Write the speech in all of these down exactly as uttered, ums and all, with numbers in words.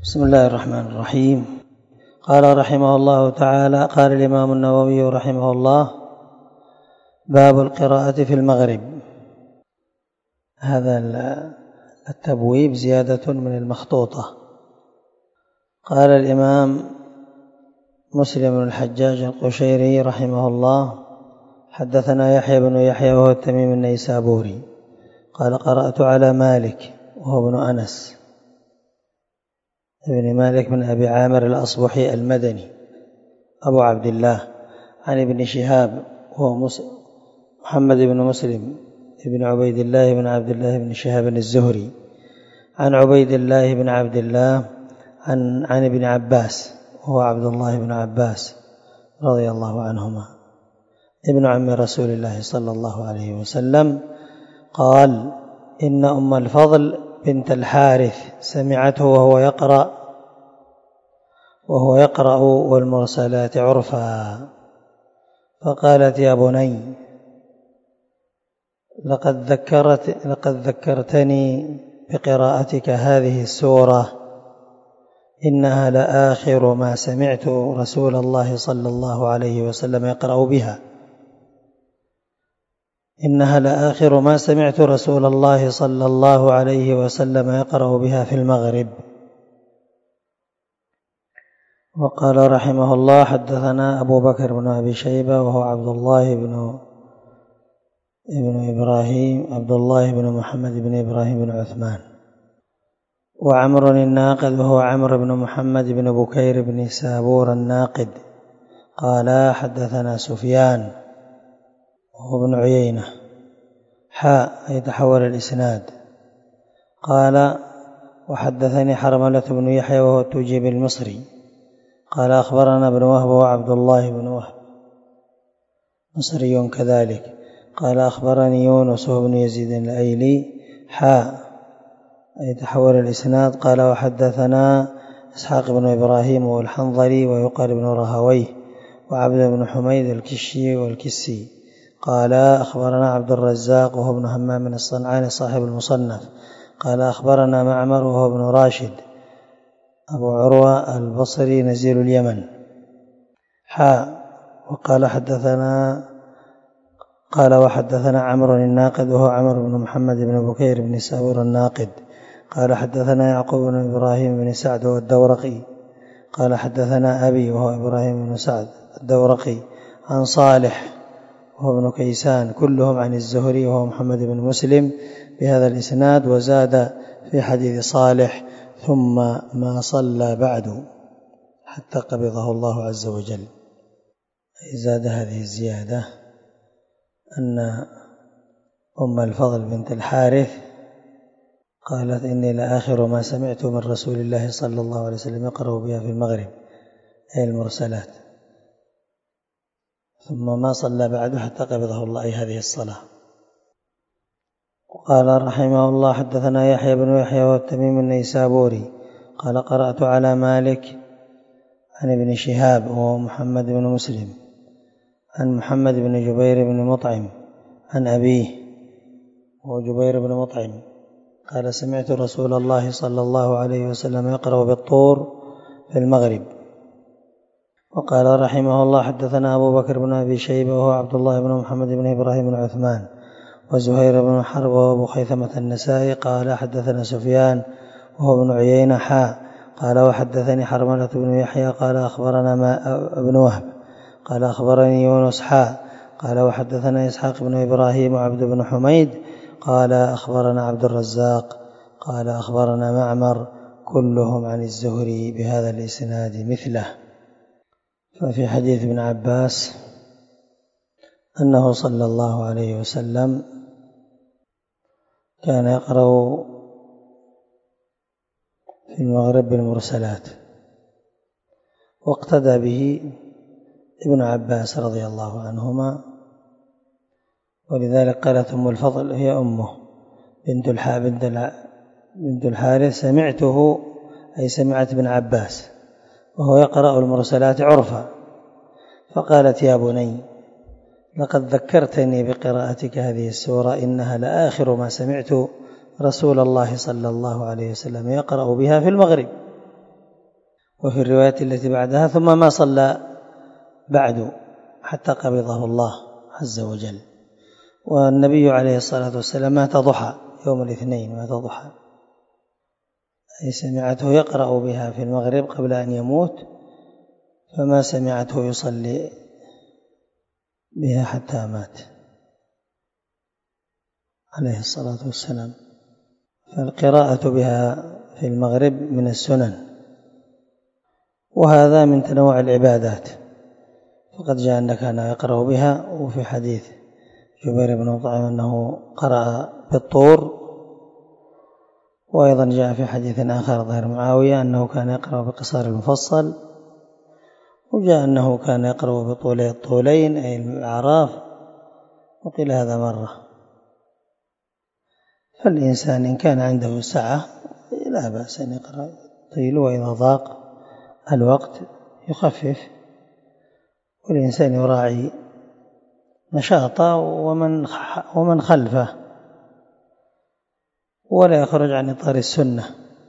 بسم الله الرحمن الرحيم. قال رحمه الله تعالى: قال الإمام النووي رحمه الله: باب القراءة في المغرب. هذا التبويب زيادة من المخطوطة. قال الإمام مسلم بن الحجاج القشيري رحمه الله: حدثنا يحيى بن يحيى وهو التميمي النيسابوري قال: قرأت على مالك وهو ابن أنس ابن مالك بن أبي عامر الأصبحي المدني أبو عبد الله، عن ابن شهاب وهو محمد بن مسلم ابن عبيد الله بن عبد الله بن شهاب الزهري، عن عبيد الله بن عبد الله عن, عن ابن عباس وهو عبد الله بن عباس رضي الله عنهما ابن عم رسول الله صلى الله عليه وسلم قال: إن أم الفضل بنت الحارث سمعته وهو يقرأ وهو يقرأ والمرسلات عرفا، فقالت: يا بني، لقد ذكرت لقد ذكرتني بقراءتك هذه السورة، إنها لآخر ما سمعت رسول الله صلى الله عليه وسلم يقرأ بها إنها لآخر ما سمعت رسول الله صلى الله عليه وسلم يقرأ بها في المغرب. وقال رحمه الله: حدثنا أبو بكر بن أبي شيبة وهو عبد الله بن ابن إبراهيم عبد الله بن محمد بن إبراهيم بن عثمان، وعمر الناقد وهو عمرو بن محمد بن بكير بن سابور الناقد قال: حدثنا سفيان وهو ابن عيينة حاء يتحول الإسناد قال: وحدثني حرملة بن يحيى وهو التجيب المصري قال: أخبرنا ابن وهب وعبد الله بن وهب مصري كذلك قال: أخبرني يونس بن يزيد الأيلي حاء يتحول الإسناد قال: وحدثنا إسحاق بن إبراهيم والحنظلي ويقال بن رهويه وعبد بن حميد الكشي والكسي قال: أخبرنا عبد الرزاق وهو ابن همام الصنعاني صاحب المصنف قال: أخبرنا معمر وهو ابن راشد أبو عروة البصري نزيل اليمن حاء وقال: حدثنا قال وحدثنا عمرو الناقد وهو عمرو بن محمد بن بكير بن سابور الناقد قال: حدثنا يعقوب بن إبراهيم بن سعد والدورقي قال: حدثنا أبي وهو إبراهيم بن سعد الدورقي عن صالح وهو ابن كيسان كلهم عن الزهري وهو محمد بن مسلم بهذا الإسناد، وزاد في حديث صالح: ثم ما صلى بعد حتى قبضه الله عز وجل. زاد هذه الزيادة أن أم الفضل بنت الحارث قالت: إني لآخر ما سمعت من رسول الله صلى الله عليه وسلم يقرأ بها في المغرب، أي المرسلات، ثم ما صلى بعد حتى قبضه الله، أي هذه الصلاة. وقال رحمه الله: حدثنا يحيى بن يحيى والتميمي النيسابوري قال: قرأت على مالك عن ابن شهاب وهو محمد بن مسلم عن محمد بن جبير بن مطعم عن أبيه وهو جبير بن مطعم قال: سمعت رسول الله صلى الله عليه وسلم يقرأ بالطور في المغرب. وقال رحمه الله: حدثنا أبو بكر بن أبي شيبة وهو عبد الله بن محمد بن إبراهيم بن عثمان وزهير بن حرب وأبو خيثمة النسائي قال: حدثنا سفيان وهو ابن عيينة حاء قال: وحدثني حرملة بن يحيى قال: أخبرنا ما ابن وهب قال: أخبرني يونس حاء قال: وحدثنا إسحاق بن إبراهيم وعبد بن حميد قال: أخبرنا عبد الرزاق قال: أخبرنا معمر كلهم عن الزهري بهذا الإسناد مثله. ففي حديث ابن عباس أنه صلى الله عليه وسلم كان يقرأ في المغرب بالمرسلات، واقتدى به ابن عباس رضي الله عنهما، ولذلك قالت أم الفضل هي أمه بنت بنت الحارث: سمعته أي سمعت ابن عباس وهو يقرأ المرسلات عرفا، فقالت: يا بني، لقد ذكرتني بقراءتك هذه السورة، إنها لآخر ما سمعت رسول الله صلى الله عليه وسلم يقرأ بها في المغرب. وفي الرواية التي بعدها ثم ما صلى بعد حتى قبضه الله عز وجل. والنبي عليه الصلاة والسلام مات ضحى يوم الاثنين، مات ضحى، أي سمعته يقرأ بها في المغرب قبل أن يموت، فما سمعته يصلي بها حتى مات عليه الصلاة والسلام. فالقراءة بها في المغرب من السنن، وهذا من تنوع العبادات، فقد جاء أن كان يقرأ بها. وفي حديث جبير بن مطعم أنه قرأ بالطور، وأيضا جاء في حديث آخر ظهر معاوية أنه كان يقرأ بقصار المفصل، وجاء أنه كان يقرأ بطولي الطولين أي الأعراف، وقيل هذا مرة. فالإنسان إن كان عنده سعة لا بأس أن يقرأ طيل، وإذا ضاق الوقت يخفف، والإنسان يراعي نشاطه ومن ومن خلفه ولا يخرج عن إطار السنة.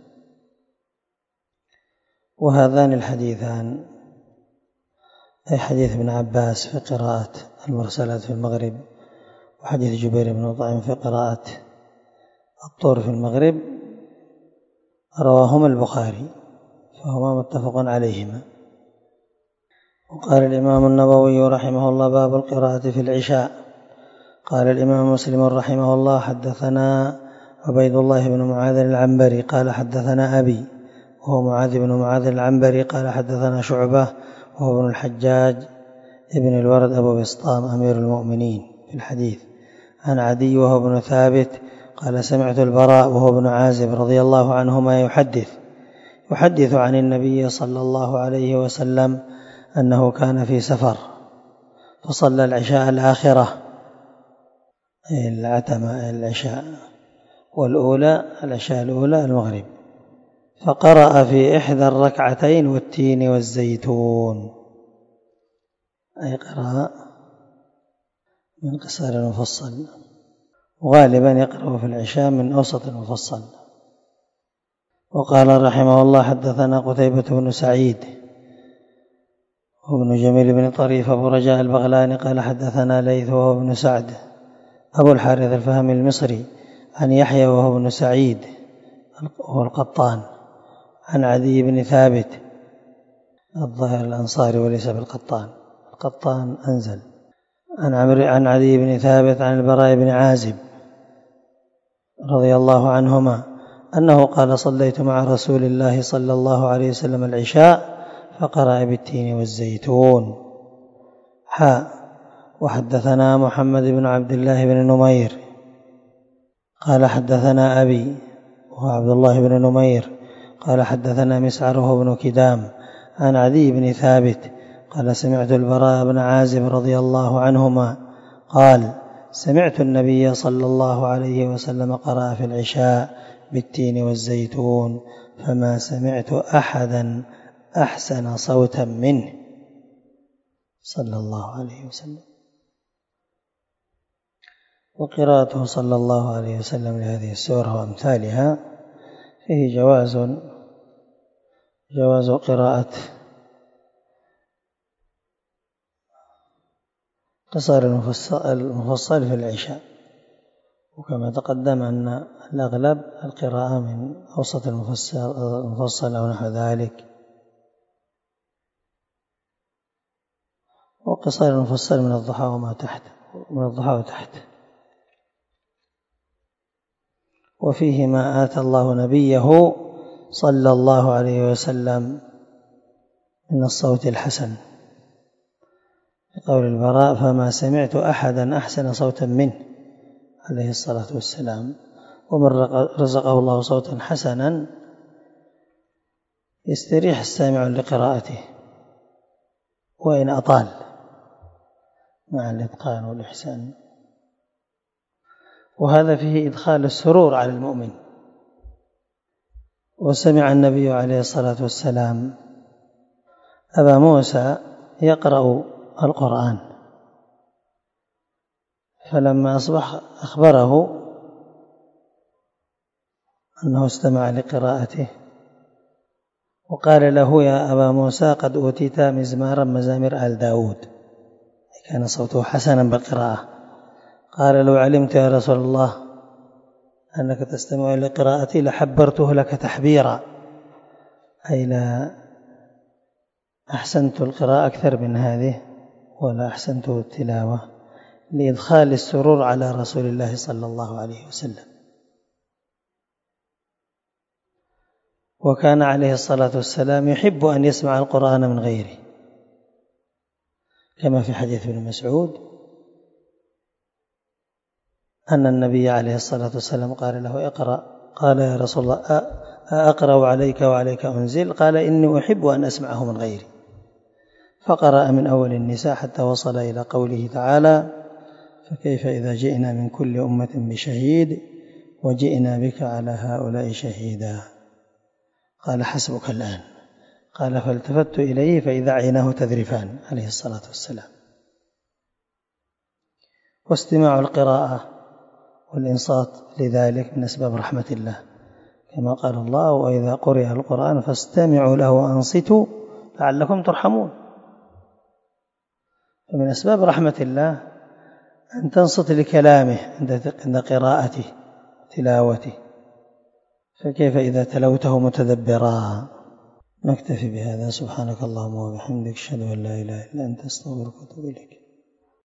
وهذان الحديثان، أي حديث ابن عباس في قراءة المرسلات في المغرب، وحديث جبير بن مطعم في قراءة الطور في المغرب، رواهما البخاري، فهما متفق عليهما. وقال الإمام النووي رحمه الله: باب القراءة في العشاء. قال الإمام مسلم رحمه الله: حدثنا عبيد الله بن معاذ العنبري قال حدثنا أبي وهو معاذ بن معاذ العنبري قال حدثنا شعبة وهو ابن الحجاج ابن الورد أبو بسطام أمير المؤمنين في الحديث، عن عدي وهو ابن ثابت قال سمعت البراء وهو ابن عازب رضي الله عنهما يحدث يحدث عن النبي صلى الله عليه وسلم أنه كان في سفر فصلى العشاء الآخرة، العتمة العشاء، والأولى العشاء الأولى المغرب، فقرأ في إحدى الركعتين والتين والزيتون، أي قرأ من قصار المفصل، وغالبا يقرأ في العشاء من أوسط المفصل. وقال رحمه الله: حدثنا قتيبة بن سعيد وابن جميل بن طريف أبو رجاء البغلاني قال حدثنا ليث وهو ابن سعد أبو الحارث الفهمي المصري، عن يحيى وهو ابن سعيد وهو القطان، عن عدي بن ثابت الظاهر الأنصاري وليس بالقطان، القطان أنزل، عن عمرو عن عدي بن ثابت عن البراء بن عازب رضي الله عنهما أنه قال: صليت مع رسول الله صلى الله عليه وسلم العشاء فقرأ بالتين والزيتون. حاء. وحدثنا محمد بن عبد الله بن نمير قال حدثنا أبي وهو عبد الله بن نمير قال حدثنا مسعر وهو بن كدام عن عدي بن ثابت قال سمعت البراء بن عازب رضي الله عنهما قال: سمعت النبي صلى الله عليه وسلم قرأ في العشاء بالتين والزيتون فما سمعت أحدا أحسن صوتا منه صلى الله عليه وسلم. وقراءته صلى الله عليه وسلم لهذه السورة وأمثالها فيه جواز جواز قراءة قصار المفصل في العشاء، وكما تقدم أن الأغلب القراءة من أوسط المفصل أو نحو ذلك، وقصار المفصل من الضحى وما تحت من الضحى وتحت. وفيه ما آتى الله نبيه صلى الله عليه وسلم من الصوت الحسن، قول البراء: فما سمعت أحدا أحسن صوتا منه عليه الصلاة والسلام. ومن رزقه الله صوتا حسنا يستريح السامع لقراءته وإن أطال مع الإتقان والإحسان. وهذا فيه إدخال السرور على المؤمن. وسمع النبي عليه الصلاة والسلام أبا موسى يقرأ القرآن، فلما أصبح أخبره أنه استمع لقراءته وقال له يا أبا موسى قد أوتيت مزمارا مزامير آل داود، كان صوته حسنا بالقراءة. قال لو علمت يا رسول الله أنك تستمع لقراءتي لحبرته لك تحبيرا، أي لا أحسنت القراءة أكثر من هذه ولا أحسنت التلاوة، لإدخال السرور على رسول الله صلى الله عليه وسلم. وكان عليه الصلاة والسلام يحب أن يسمع القرآن من غيره، كما في حديث ابن مسعود أن النبي عليه الصلاة والسلام قال له اقرأ، قال يا رسول الله أقرأ عليك وعليك أنزل؟ قال إني أحب أن أسمعه من غيري. فقرأ من أول النساء حتى وصل إلى قوله تعالى فكيف إذا جئنا من كل أمة بشهيد وجئنا بك على هؤلاء شهيدا. قال حسبك الآن. قال فالتفت إليه فإذا عيناه تذرفان عليه الصلاة والسلام. واستماع القراءة والإنصات لذلك من أسباب رحمة الله، كما قال الله وإذا قرئ القرآن فاستمعوا له وأنصتوا لعلكم ترحمون. فمن أسباب رحمة الله أن تنصت لكلامه عند قراءته تلاوته، فكيف إذا تلوته متدبرا. نكتفي بهذا. سبحانك اللهم وبحمدك أشهد أن لا إله إلا أنت أستغفرك وأتوب إليك.